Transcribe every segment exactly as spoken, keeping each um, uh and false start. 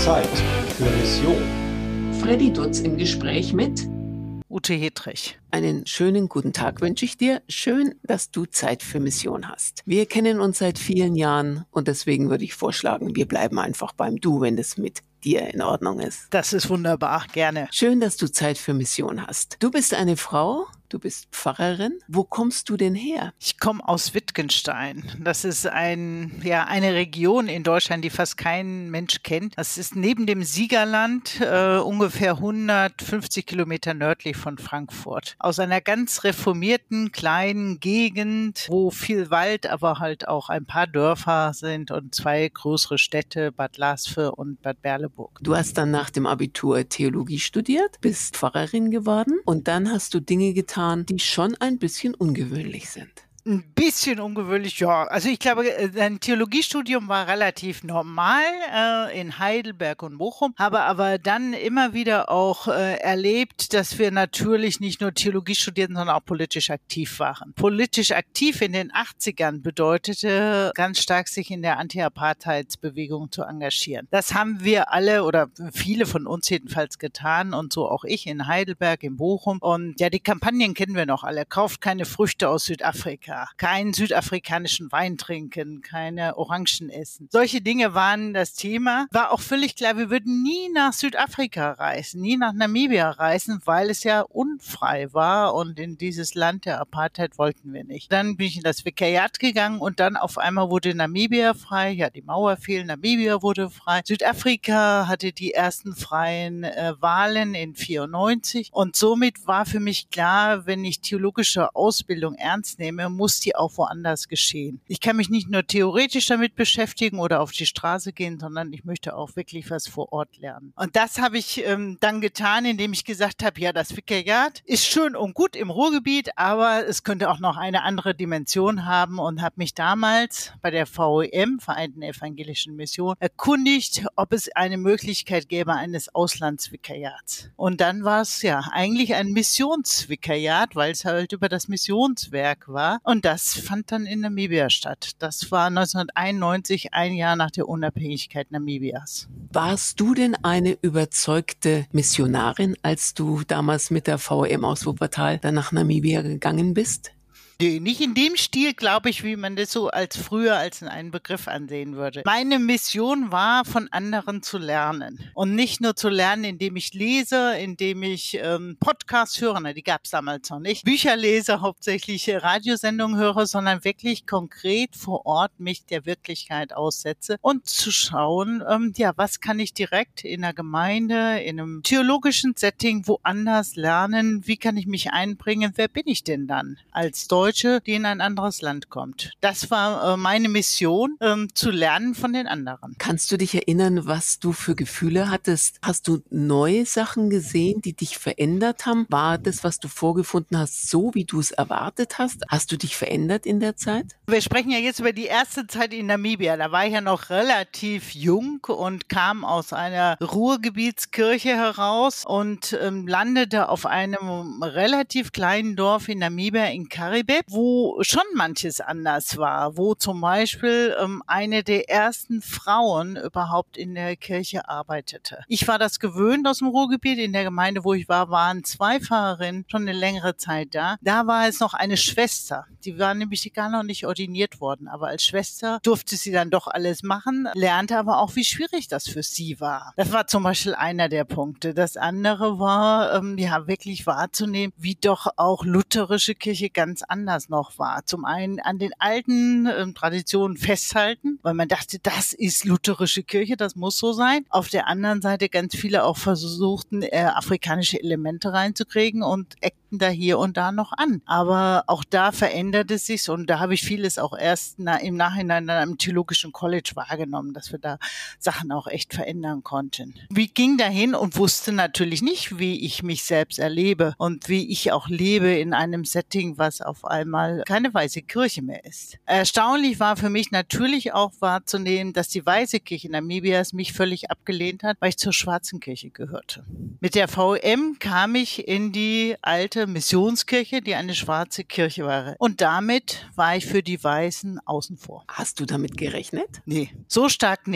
Zeit für Mission. Freddy Dutz im Gespräch mit Ute Hedrich. Einen schönen guten Tag wünsche ich dir. Schön, dass du Zeit für Mission hast. Wir kennen uns seit vielen Jahren und deswegen würde ich vorschlagen, wir bleiben einfach beim Du, wenn das mit dir in Ordnung ist. Das ist wunderbar, gerne. Schön, dass du Zeit für Mission hast. Du bist eine Frau, du bist Pfarrerin. Wo kommst du denn her? Ich komme aus Wittgenstein. Das ist ein, ja, eine Region in Deutschland, die fast kein Mensch kennt. Das ist neben dem Siegerland äh, ungefähr hundertfünfzig Kilometer nördlich von Frankfurt. Aus einer ganz reformierten kleinen Gegend, wo viel Wald, aber halt auch ein paar Dörfer sind und zwei größere Städte, Bad Lasve und Bad Berleburg. Du hast dann nach dem Abitur Theologie studiert, bist Pfarrerin geworden und dann hast du Dinge getan, die schon ein bisschen ungewöhnlich sind. Ein bisschen ungewöhnlich, ja. Also ich glaube, ein Theologiestudium war relativ normal äh, in Heidelberg und Bochum, habe aber dann immer wieder auch äh, erlebt, dass wir natürlich nicht nur Theologie studierten, sondern auch politisch aktiv waren. Politisch aktiv in den achtzigern bedeutete ganz stark, sich in der Anti-Apartheidsbewegung zu engagieren. Das haben wir alle oder viele von uns jedenfalls getan und so auch ich in Heidelberg, in Bochum. Und ja, die Kampagnen kennen wir noch alle. Kauft keine Früchte aus Südafrika. Keinen südafrikanischen Wein trinken, keine Orangen essen. Solche Dinge waren das Thema. War auch völlig klar, wir würden nie nach Südafrika reisen, nie nach Namibia reisen, weil es ja unfrei war und in dieses Land der Apartheid wollten wir nicht. Dann bin ich in das Vikariat gegangen und dann auf einmal wurde Namibia frei. Ja, die Mauer fiel, Namibia wurde frei. Südafrika hatte die ersten freien äh, Wahlen in vierundneunzig und somit war für mich klar, wenn ich theologische Ausbildung ernst nehme, muss die auch woanders geschehen. Ich kann mich nicht nur theoretisch damit beschäftigen oder auf die Straße gehen, sondern ich möchte auch wirklich was vor Ort lernen. Und das habe ich ähm, dann getan, indem ich gesagt habe, ja, das Vikariat ist schön und gut im Ruhrgebiet, aber es könnte auch noch eine andere Dimension haben und habe mich damals bei der V E M, Vereinten Evangelischen Mission, erkundigt, ob es eine Möglichkeit gäbe eines Auslandsvikariats. Und dann war es ja eigentlich ein Missionsvikariat, weil es halt über das Missionswerk war. Und das fand dann in Namibia statt. Das war neunzehnhunderteinundneunzig, ein Jahr nach der Unabhängigkeit Namibias. Warst du denn eine überzeugte Missionarin, als du damals mit der V E M aus Wuppertal dann nach Namibia gegangen bist? Nee, nicht in dem Stil, glaube ich, wie man das so als früher als einen Begriff ansehen würde. Meine Mission war, von anderen zu lernen. Und nicht nur zu lernen, indem ich lese, indem ich ähm, Podcasts höre, na, die gab es damals noch nicht, Bücher lese, hauptsächlich Radiosendungen höre, sondern wirklich konkret vor Ort mich der Wirklichkeit aussetze und zu schauen, ähm, ja, was kann ich direkt in einer Gemeinde, in einem theologischen Setting woanders lernen, wie kann ich mich einbringen, wer bin ich denn dann als Deutsche? Deutsche, die in ein anderes Land kommt. Das war äh, meine Mission, ähm, zu lernen von den anderen. Kannst du dich erinnern, was du für Gefühle hattest? Hast du neue Sachen gesehen, die dich verändert haben? War das, was du vorgefunden hast, so, wie du es erwartet hast? Hast du dich verändert in der Zeit? Wir sprechen ja jetzt über die erste Zeit in Namibia. Da war ich ja noch relativ jung und kam aus einer Ruhrgebietskirche heraus und ähm, landete auf einem relativ kleinen Dorf in Namibia in Karibé, wo schon manches anders war, wo zum Beispiel ähm, eine der ersten Frauen überhaupt in der Kirche arbeitete. Ich war das gewöhnt aus dem Ruhrgebiet. In der Gemeinde, wo ich war, waren zwei Pfarrerinnen schon eine längere Zeit da. Da war es noch eine Schwester. Die war nämlich gar noch nicht ordiniert worden, aber als Schwester durfte sie dann doch alles machen, lernte aber auch, wie schwierig das für sie war. Das war zum Beispiel einer der Punkte. Das andere war, ähm, ja, wirklich wahrzunehmen, wie doch auch lutherische Kirche ganz anders noch war. Zum einen an den alten ähm, Traditionen festhalten, weil man dachte, das ist lutherische Kirche, das muss so sein. Auf der anderen Seite ganz viele auch versuchten, äh, afrikanische Elemente reinzukriegen und eckten da hier und da noch an. Aber auch da verändert es sich und da habe ich vieles auch erst na, im Nachhinein dann am Theologischen College wahrgenommen, dass wir da Sachen auch echt verändern konnten. Wie ging dahin und wusste natürlich nicht, wie ich mich selbst erlebe und wie ich auch lebe in einem Setting, was auf einmal keine weiße Kirche mehr ist. Erstaunlich war für mich natürlich auch wahrzunehmen, dass die weiße Kirche Namibias mich völlig abgelehnt hat, weil ich zur schwarzen Kirche gehörte. Mit der V E M kam ich in die alte Missionskirche, die eine schwarze Kirche war. Und damit war ich für die Weißen außen vor. Hast du damit gerechnet? Nee, so stark nicht.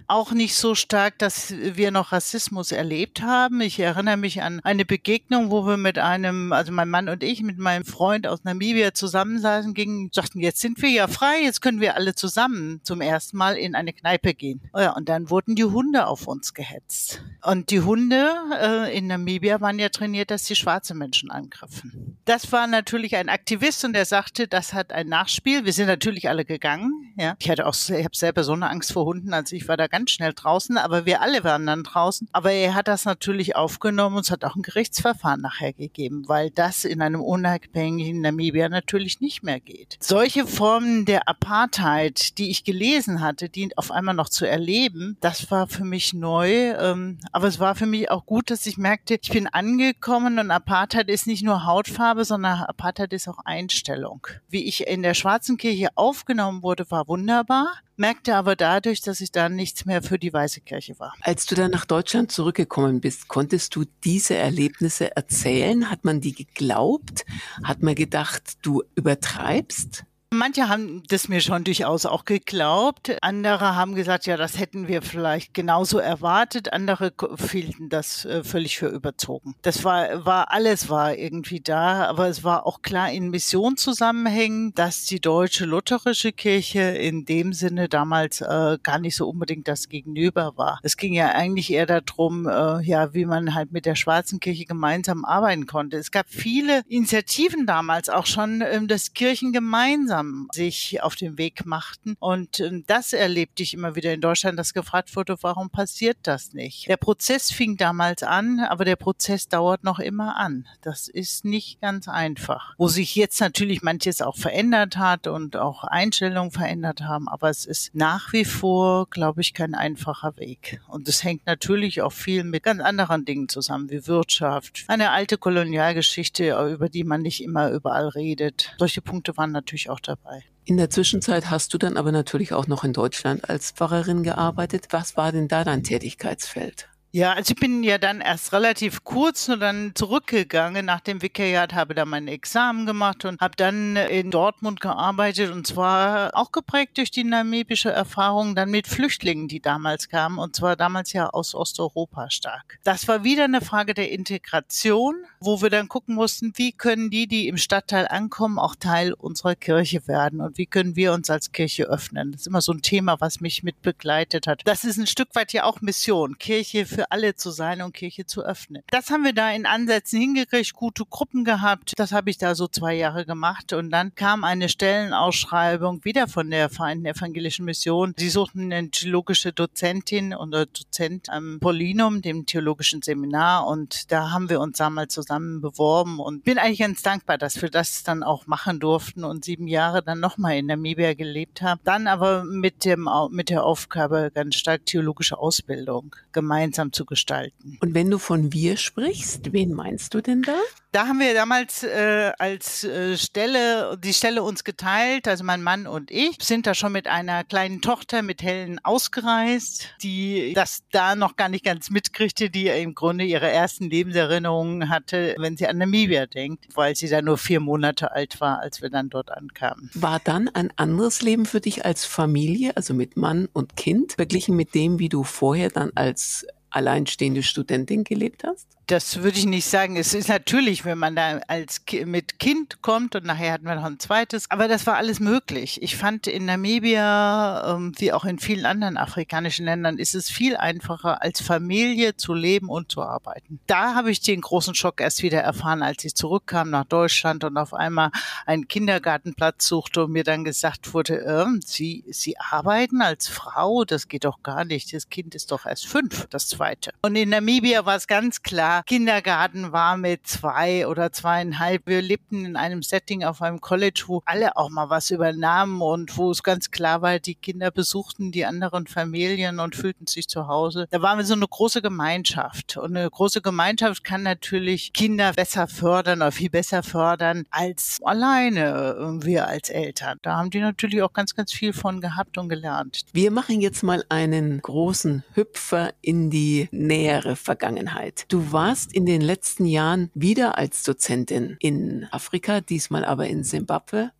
Auch nicht so stark, dass wir noch Rassismus erlebt haben. Ich erinnere mich an eine Begegnung, wo wir mit einem, also mein Mann und ich, mit meinem Freund aus Namibia zusammensaßen, gingen, sagten, jetzt sind wir ja frei, jetzt können wir alle zusammen zum ersten Mal in eine Kneipe gehen. Ja, und dann wurden die Hunde auf uns gehetzt. Und die Hunde äh, in Namibia waren ja trainiert, dass sie schwarze Menschen angriffen. Das war natürlich ein Aktivist und der sagte, das hat ein Nachspiel. Wir sind natürlich alle gegangen. Ja. Ich hatte auch, ich habe selber so eine Angst vor Hunden, also ich war da ganz schnell draußen, aber wir alle waren dann draußen. Aber er hat das natürlich aufgenommen und es hat auch ein Gerichtsverfahren nachher gegeben, weil das in einem unabhängigen Namibia natürlich nicht mehr geht. Solche Formen der Apartheid, die ich gelesen hatte, die auf einmal noch zu erleben, das war für mich neu. Aber es war für mich auch gut, dass ich merkte, ich bin angekommen und Apartheid ist nicht nur Hautfarbe, sondern Apartheid ist auch Einstellung. Wie ich in der Schwarzen Kirche aufgenommen wurde, war wunderbar. Merkte aber dadurch, dass ich dann nichts mehr für die Weiße Kirche war. Als du dann nach Deutschland zurückgekommen bist, konntest du diese Erlebnisse erzählen? Hat man die geglaubt? Hat man gedacht, du übertreibst? Manche haben das mir schon durchaus auch geglaubt. Andere haben gesagt, ja, das hätten wir vielleicht genauso erwartet. Andere hielten das äh, völlig für überzogen. Das war, war, alles war irgendwie da. Aber es war auch klar in Missionszusammenhängen, dass die deutsche lutherische Kirche in dem Sinne damals äh, gar nicht so unbedingt das Gegenüber war. Es ging ja eigentlich eher darum, äh, ja, wie man halt mit der Schwarzen Kirche gemeinsam arbeiten konnte. Es gab viele Initiativen damals auch schon, äh, dass Kirchen gemeinsam sich auf den Weg machten. Und äh, das erlebte ich immer wieder in Deutschland, dass gefragt wurde, warum passiert das nicht? Der Prozess fing damals an, aber der Prozess dauert noch immer an. Das ist nicht ganz einfach. Wo sich jetzt natürlich manches auch verändert hat und auch Einstellungen verändert haben, aber es ist nach wie vor, glaube ich, kein einfacher Weg. Und es hängt natürlich auch viel mit ganz anderen Dingen zusammen, wie Wirtschaft, eine alte Kolonialgeschichte, über die man nicht immer überall redet. Solche Punkte waren natürlich auch dabei. In der Zwischenzeit hast du dann aber natürlich auch noch in Deutschland als Pfarrerin gearbeitet. Was war denn da dein Tätigkeitsfeld? Ja, also ich bin ja dann erst relativ kurz nur dann zurückgegangen nach dem Vikariat, habe da mein Examen gemacht und habe dann in Dortmund gearbeitet und zwar auch geprägt durch die namibische Erfahrung dann mit Flüchtlingen, die damals kamen und zwar damals ja aus Osteuropa stark. Das war wieder eine Frage der Integration, wo wir dann gucken mussten, wie können die, die im Stadtteil ankommen, auch Teil unserer Kirche werden und wie können wir uns als Kirche öffnen. Das ist immer so ein Thema, was mich mit begleitet hat. Das ist ein Stück weit ja auch Mission, Kirche für alle zu sein und Kirche zu öffnen. Das haben wir da in Ansätzen hingekriegt, gute Gruppen gehabt. Das habe ich da so zwei Jahre gemacht und dann kam eine Stellenausschreibung wieder von der Vereinten Evangelischen Mission. Sie suchten eine theologische Dozentin oder Dozent am Paulinum, dem theologischen Seminar und da haben wir uns damals zusammen beworben und bin eigentlich ganz dankbar, dass wir das dann auch machen durften und sieben Jahre dann nochmal in Namibia gelebt haben. Dann aber mit dem, mit der Aufgabe ganz stark theologische Ausbildung gemeinsam zu gestalten. Und wenn du von wir sprichst, wen meinst du denn da? Da haben wir damals äh, als äh, Stelle, die Stelle uns geteilt, also mein Mann und ich, sind da schon mit einer kleinen Tochter, mit Helen, ausgereist, die das da noch gar nicht ganz mitkriegte, die im Grunde ihre ersten Lebenserinnerungen hatte, wenn sie an Namibia denkt, weil sie da nur vier Monate alt war, als wir dann dort ankamen. War dann ein anderes Leben für dich als Familie, also mit Mann und Kind, verglichen mit dem, wie du vorher dann als alleinstehende Studentin gelebt hast? Das würde ich nicht sagen. Es ist natürlich, wenn man da als Ki- mit Kind kommt und nachher hatten wir noch ein zweites, aber das war alles möglich. Ich fand in Namibia, ähm, wie auch in vielen anderen afrikanischen Ländern, ist es viel einfacher, als Familie zu leben und zu arbeiten. Da habe ich den großen Schock erst wieder erfahren, als ich zurückkam nach Deutschland und auf einmal einen Kindergartenplatz suchte und mir dann gesagt wurde, äh, Sie, Sie arbeiten als Frau? Das geht doch gar nicht. Das Kind ist doch erst fünf, das zweite. Und in Namibia war es ganz klar, Kindergarten war mit zwei oder zweieinhalb. Wir lebten in einem Setting auf einem College, wo alle auch mal was übernahmen und wo es ganz klar war, die Kinder besuchten die anderen Familien und fühlten sich zu Hause. Da waren wir so eine große Gemeinschaft. Und eine große Gemeinschaft kann natürlich Kinder besser fördern oder viel besser fördern als alleine wir als Eltern. Da haben die natürlich auch ganz, ganz viel von gehabt und gelernt. Wir machen jetzt mal einen großen Hüpfer in die nähere Vergangenheit. Du warst in den letzten Jahren wieder als Dozentin in Afrika, diesmal aber in Simbabwe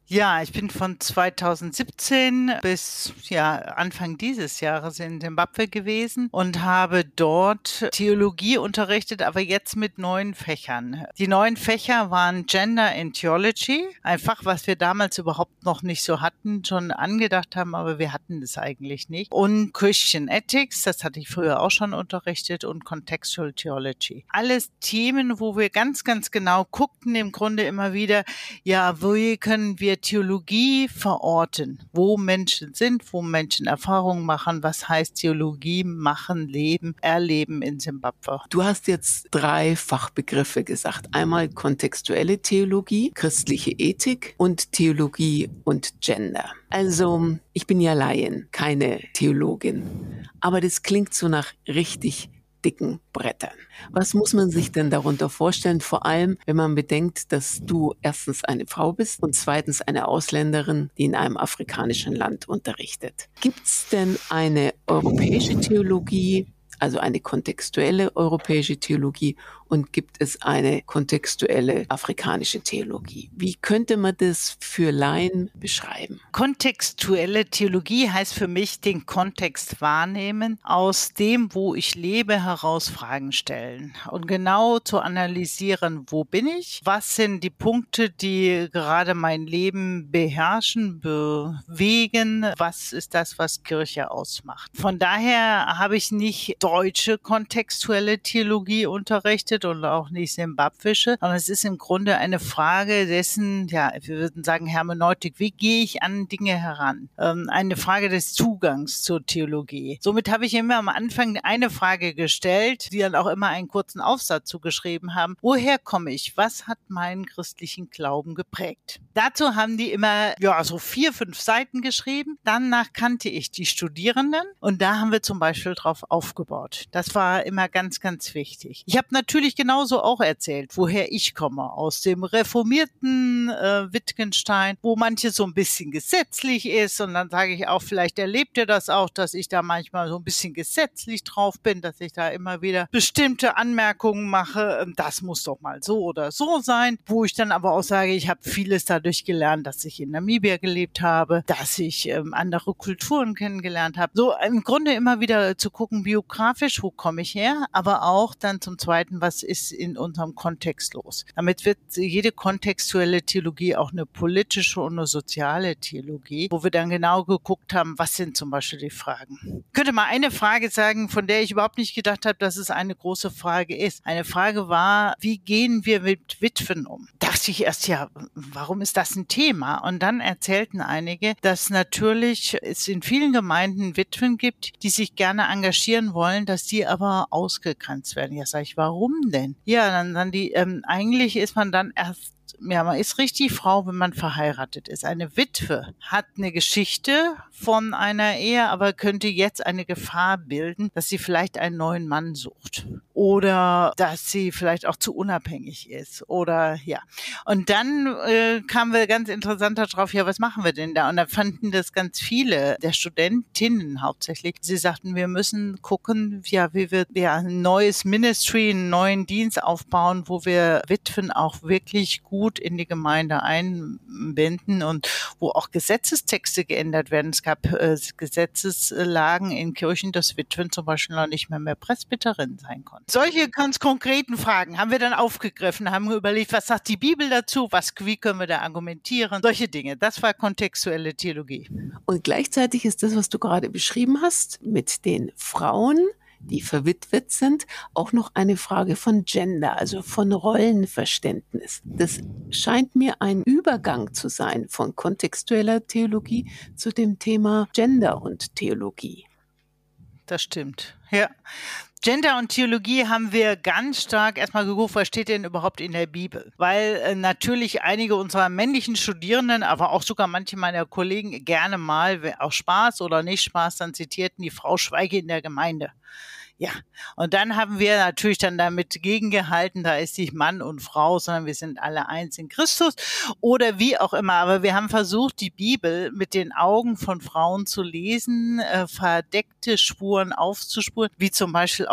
Ja, ich bin von zweitausendsiebzehn bis ja, Anfang dieses Jahres in Simbabwe gewesen und habe dort Theologie unterrichtet, aber jetzt mit neuen Fächern. Die neuen Fächer waren Gender and Theology, ein Fach, was wir damals überhaupt noch nicht so hatten, schon angedacht haben, aber wir hatten es eigentlich nicht. Und Christian Ethics, das hatte ich früher auch schon unterrichtet, und Contextual Theology. Alles Themen, wo wir ganz, ganz genau guckten, im Grunde immer wieder, ja, wie können wir Theologie verorten, wo Menschen sind, wo Menschen Erfahrungen machen, was heißt Theologie machen, leben, erleben in Simbabwe. Du hast jetzt drei Fachbegriffe gesagt. Einmal kontextuelle Theologie, christliche Ethik und Theologie und Gender. Also, ich bin ja Laien, keine Theologin. Aber das klingt so nach richtig dicken Brettern. Was muss man sich denn darunter vorstellen? Vor allem, wenn man bedenkt, dass du erstens eine Frau bist und zweitens eine Ausländerin, die in einem afrikanischen Land unterrichtet. Gibt es denn eine europäische Theologie, also eine kontextuelle europäische Theologie, und gibt es eine kontextuelle afrikanische Theologie? Wie könnte man das für Laien beschreiben? Kontextuelle Theologie heißt für mich den Kontext wahrnehmen, aus dem, wo ich lebe, heraus Fragen stellen und genau zu analysieren, wo bin ich, was sind die Punkte, die gerade mein Leben beherrschen, bewegen, was ist das, was Kirche ausmacht. Von daher habe ich nicht deutsche kontextuelle Theologie unterrichtet und auch nicht simbabwische, sondern es ist im Grunde eine Frage dessen, ja, wir würden sagen Hermeneutik, wie gehe ich an Dinge heran? Ähm, eine Frage des Zugangs zur Theologie. Somit habe ich immer am Anfang eine Frage gestellt, die dann auch immer einen kurzen Aufsatz zugeschrieben haben. Woher komme ich? Was hat meinen christlichen Glauben geprägt? Dazu haben die immer, ja, so vier, fünf Seiten geschrieben. Danach kannte ich die Studierenden und da haben wir zum Beispiel drauf aufgebaut. Das war immer ganz, ganz wichtig. Ich habe natürlich genauso auch erzählt, woher ich komme. Aus dem reformierten äh, Wittgenstein, wo manches so ein bisschen gesetzlich ist. Und dann sage ich auch, vielleicht erlebt ihr das auch, dass ich da manchmal so ein bisschen gesetzlich drauf bin, dass ich da immer wieder bestimmte Anmerkungen mache. Das muss doch mal so oder so sein. Wo ich dann aber auch sage, ich habe vieles dadurch gelernt, dass ich in Namibia gelebt habe, dass ich ähm, andere Kulturen kennengelernt habe. So im Grunde immer wieder zu gucken, biografisch, wo komme ich her, aber auch dann zum Zweiten, was ist in unserem Kontext los. Damit wird jede kontextuelle Theologie auch eine politische und eine soziale Theologie, wo wir dann genau geguckt haben, was sind zum Beispiel die Fragen. Ich könnte mal eine Frage sagen, von der ich überhaupt nicht gedacht habe, dass es eine große Frage ist. Eine Frage war, wie gehen wir mit Witwen um? Da dachte ich erst, ja, warum ist das ein Thema? Und dann erzählten einige, dass natürlich es in vielen Gemeinden Witwen gibt, die sich gerne engagieren wollen, dass die aber ausgegrenzt werden. Ja, sag ich, warum denn? Ja, dann, dann die, ähm, eigentlich ist man dann erst ja, man ist richtig Frau, wenn man verheiratet ist. Eine Witwe hat eine Geschichte von einer Ehe, aber könnte jetzt eine Gefahr bilden, dass sie vielleicht einen neuen Mann sucht oder dass sie vielleicht auch zu unabhängig ist oder ja. Und dann äh, kamen wir ganz interessant darauf, ja, was machen wir denn da? Und da fanden das ganz viele der Studentinnen hauptsächlich. Sie sagten, wir müssen gucken, ja, wie wir ja, ein neues Ministry, einen neuen Dienst aufbauen, wo wir Witwen auch wirklich gut in die Gemeinde einbinden und wo auch Gesetzestexte geändert werden. Es gab äh, Gesetzeslagen in Kirchen, dass Witwen zum Beispiel noch nicht mehr mehr Presbyterin sein konnten. Solche ganz konkreten Fragen haben wir dann aufgegriffen, haben überlegt, was sagt die Bibel dazu, was, wie können wir da argumentieren, solche Dinge. Das war kontextuelle Theologie. Und gleichzeitig ist das, was du gerade beschrieben hast, mit den Frauen, die verwitwet sind, auch noch eine Frage von Gender, also von Rollenverständnis. Das scheint mir ein Übergang zu sein von kontextueller Theologie zu dem Thema Gender und Theologie. Das stimmt, ja. Gender und Theologie haben wir ganz stark erstmal geguckt, was steht denn überhaupt in der Bibel? Weil äh, natürlich einige unserer männlichen Studierenden, aber auch sogar manche meiner Kollegen gerne mal, auch Spaß oder nicht Spaß, dann zitierten, die Frau schweige in der Gemeinde. Ja, und dann haben wir natürlich dann damit gegengehalten, da ist nicht Mann und Frau, sondern wir sind alle eins in Christus oder wie auch immer. Aber wir haben versucht, die Bibel mit den Augen von Frauen zu lesen, äh, verdeckte Spuren aufzuspuren, wie zum Beispiel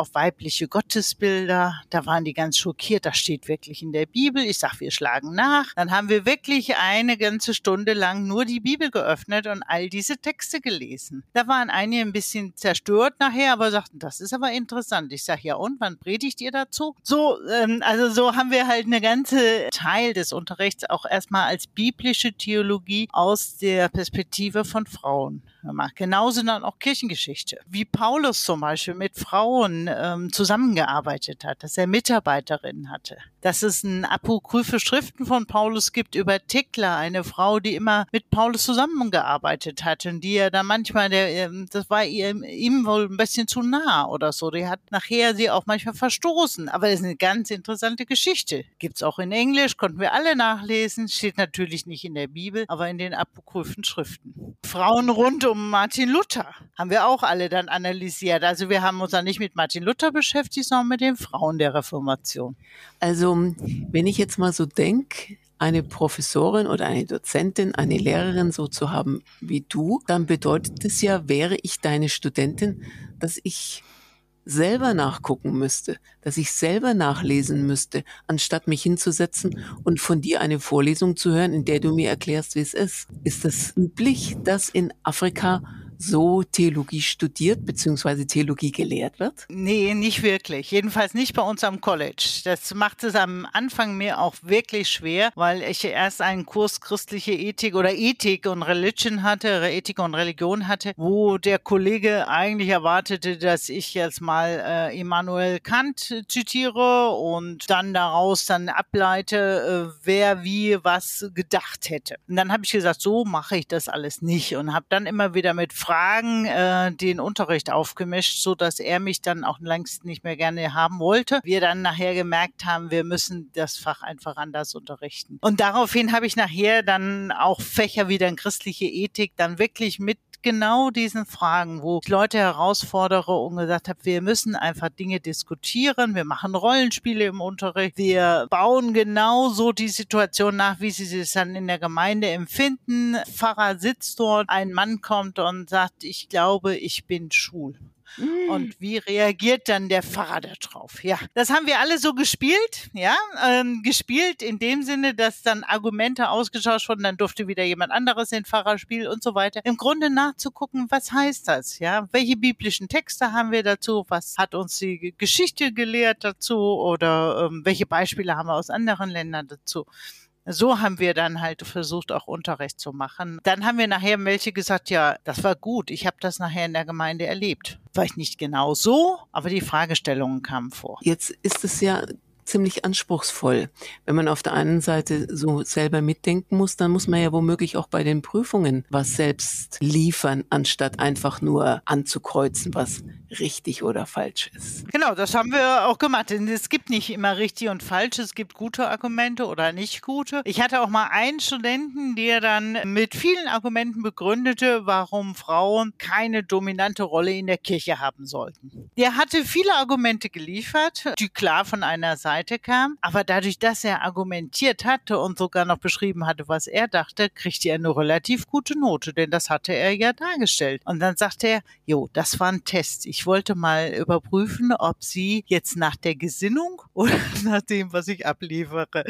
auf weibliche Gottesbilder. Da waren die ganz schockiert. Das steht wirklich in der Bibel. Ich sag, wir schlagen nach. Dann haben wir wirklich eine ganze Stunde lang nur die Bibel geöffnet und all diese Texte gelesen. Da waren einige ein bisschen zerstört nachher, aber sagten, das ist aber interessant. Ich sag, ja und, wann predigt ihr dazu? So, ähm, also so haben wir halt eine ganze Teil des Unterrichts auch erstmal als biblische Theologie aus der Perspektive von Frauen gemacht. Genauso dann auch Kirchengeschichte. Wie Paulus zum Beispiel mit Frauen ähm, zusammengearbeitet hat, dass er Mitarbeiterinnen hatte. Dass es ein apokryphe Schriften von Paulus gibt über Thekla, eine Frau, die immer mit Paulus zusammengearbeitet hat und die er dann manchmal, der, das war ihm, ihm wohl ein bisschen zu nah oder so. Die hat nachher sie auch manchmal verstoßen. Aber das ist eine ganz interessante Geschichte. Gibt's auch in Englisch, konnten wir alle nachlesen. Steht natürlich nicht in der Bibel, aber in den apokryphen Schriften. Frauen rund um Martin Luther haben wir auch alle dann analysiert. Also wir haben uns dann nicht mit Martin Luther beschäftigt, sondern mit den Frauen der Reformation. Also wenn ich jetzt mal so denke, eine Professorin oder eine Dozentin, eine Lehrerin so zu haben wie du, dann bedeutet es ja, wäre ich deine Studentin, dass ich selber nachgucken müsste, dass ich selber nachlesen müsste, anstatt mich hinzusetzen und von dir eine Vorlesung zu hören, in der du mir erklärst, wie es ist. Ist das üblich, dass in Afrika so Theologie studiert bzw. Theologie gelehrt wird? Nee, nicht wirklich. Jedenfalls nicht bei uns am College. Das macht es am Anfang mir auch wirklich schwer, weil ich erst einen Kurs christliche Ethik oder Ethik und Religion hatte, Ethik und Religion hatte, wo der Kollege eigentlich erwartete, dass ich jetzt mal äh, Immanuel Kant zitiere und dann daraus dann ableite, äh, wer wie was gedacht hätte. Und dann habe ich gesagt, so mache ich das alles nicht und habe dann immer wieder mit Fragen äh, den Unterricht aufgemischt, so dass er mich dann auch längst nicht mehr gerne haben wollte. Wir dann nachher gemerkt haben, wir müssen das Fach einfach anders unterrichten. Und daraufhin habe ich nachher dann auch Fächer wie dann christliche Ethik dann wirklich mit genau diesen Fragen, wo ich Leute herausfordere und gesagt habe, wir müssen einfach Dinge diskutieren, wir machen Rollenspiele im Unterricht, wir bauen genau so die Situation nach, wie sie es dann in der Gemeinde empfinden. Pfarrer sitzt dort, ein Mann kommt und sagt, ich glaube, ich bin schwul. Und wie reagiert dann der Pfarrer darauf? Ja, das haben wir alle so gespielt, ja, ähm, gespielt in dem Sinne, dass dann Argumente ausgetauscht wurden, dann durfte wieder jemand anderes den Pfarrer spielen und so weiter. Im Grunde nachzugucken, was heißt das, ja? Welche biblischen Texte haben wir dazu? Was hat uns die Geschichte gelehrt dazu? Oder ähm, welche Beispiele haben wir aus anderen Ländern dazu? So haben wir dann halt versucht, auch Unterricht zu machen. Dann haben wir nachher welche gesagt, ja, das war gut. Ich habe das nachher in der Gemeinde erlebt. Vielleicht nicht genau so, aber die Fragestellungen kamen vor. Jetzt ist es ja ziemlich anspruchsvoll. Wenn man auf der einen Seite so selber mitdenken muss, dann muss man ja womöglich auch bei den Prüfungen was selbst liefern, anstatt einfach nur anzukreuzen, was richtig oder falsch ist. Genau, das haben wir auch gemacht. Denn es gibt nicht immer richtig und falsch, es gibt gute Argumente oder nicht gute. Ich hatte auch mal einen Studenten, der dann mit vielen Argumenten begründete, warum Frauen keine dominante Rolle in der Kirche haben sollten. Der hatte viele Argumente geliefert, die klar von einer Seite kamen, aber dadurch, dass er argumentiert hatte und sogar noch beschrieben hatte, was er dachte, kriegte er eine relativ gute Note, denn das hatte er ja dargestellt. Und dann sagte er, jo, das war ein Test. Ich wollte mal überprüfen, ob Sie jetzt nach der Gesinnung oder nach dem, was ich abliefere,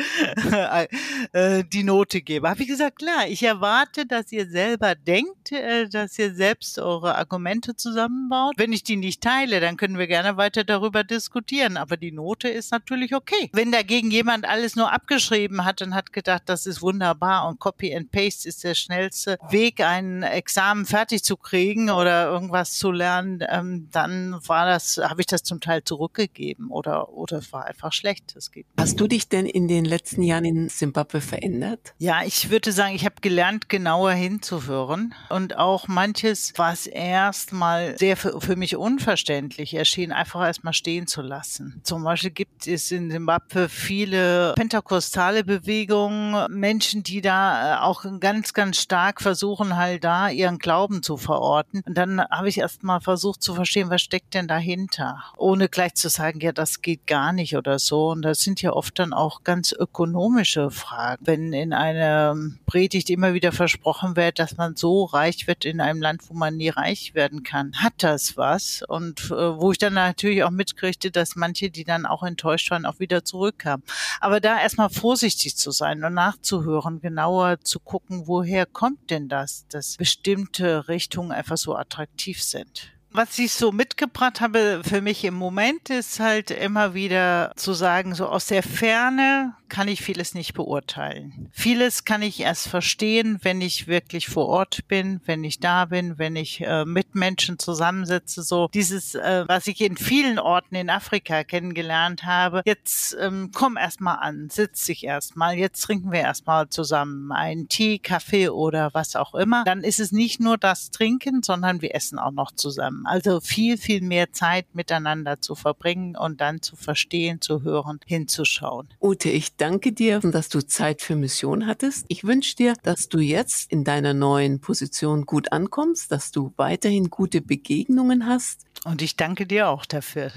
die Note gebe. Habe ich gesagt, klar, ich erwarte, dass ihr selber denkt, dass ihr selbst eure Argumente zusammenbaut. Wenn ich die nicht teile, dann können wir gerne weiter darüber diskutieren, aber die Note ist natürlich okay. Wenn dagegen jemand alles nur abgeschrieben hat und hat gedacht, das ist wunderbar und Copy and Paste ist der schnellste Weg, ein Examen fertig zu kriegen oder irgendwas zu lernen, ähm, dann war das, habe ich das zum Teil zurückgegeben oder oder es war einfach schlecht. Das geht nicht. Hast du dich denn in den letzten Jahren in Simbabwe verändert? Ja, ich würde sagen, ich habe gelernt, genauer hinzuhören und auch manches, was erstmal sehr für, für mich unverständlich erschien, einfach erstmal stehen zu lassen. Zum Beispiel gibt es in Simbabwe viele pentakostale Bewegungen, Menschen, die da auch ganz, ganz stark versuchen, halt da ihren Glauben zu verorten. Und dann habe ich erst mal versucht zu verstehen, was steckt denn dahinter? Ohne gleich zu sagen, ja, das geht gar nicht oder so. Und das sind ja oft dann auch ganz ökonomische Fragen. Wenn in einer Predigt immer wieder versprochen wird, dass man so reich wird in einem Land, wo man nie reich werden kann, hat das was? Und äh, wo ich dann natürlich auch mitkriegte, dass manche, die dann auch enttäuscht waren, auch wieder zurückkamen. Aber da erstmal vorsichtig zu sein und nachzuhören, genauer zu gucken, woher kommt denn das, dass bestimmte Richtungen einfach so attraktiv sind. Was ich so mitgebracht habe für mich im Moment ist halt immer wieder zu sagen, so aus der Ferne kann ich vieles nicht beurteilen. Vieles kann ich erst verstehen, wenn ich wirklich vor Ort bin, wenn ich da bin, wenn ich äh, mit Menschen zusammensitze. So dieses, äh, was ich in vielen Orten in Afrika kennengelernt habe. Jetzt ähm, komm erst mal an, sitz dich erst mal. Jetzt trinken wir erst mal zusammen einen Tee, Kaffee oder was auch immer. Dann ist es nicht nur das Trinken, sondern wir essen auch noch zusammen. Also viel, viel mehr Zeit miteinander zu verbringen und dann zu verstehen, zu hören, hinzuschauen. Ute, ich danke dir, dass du Zeit für Mission hattest. Ich wünsche dir, dass du jetzt in deiner neuen Position gut ankommst, dass du weiterhin gute Begegnungen hast. Und ich danke dir auch dafür.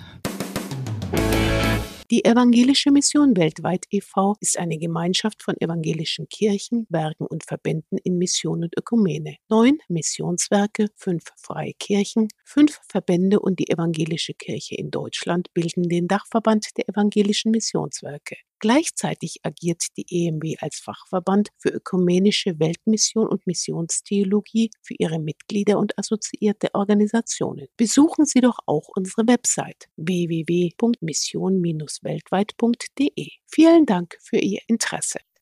Die Evangelische Mission Weltweit e V ist eine Gemeinschaft von evangelischen Kirchen, Werken und Verbänden in Mission und Ökumene. Neun Missionswerke, fünf freie Kirchen, fünf Verbände und die Evangelische Kirche in Deutschland bilden den Dachverband der evangelischen Missionswerke. Gleichzeitig agiert die E M W als Fachverband für ökumenische Weltmission und Missionstheologie für ihre Mitglieder und assoziierte Organisationen. Besuchen Sie doch auch unsere Website w w w punkt mission Bindestrich weltweit punkt de. Vielen Dank für Ihr Interesse.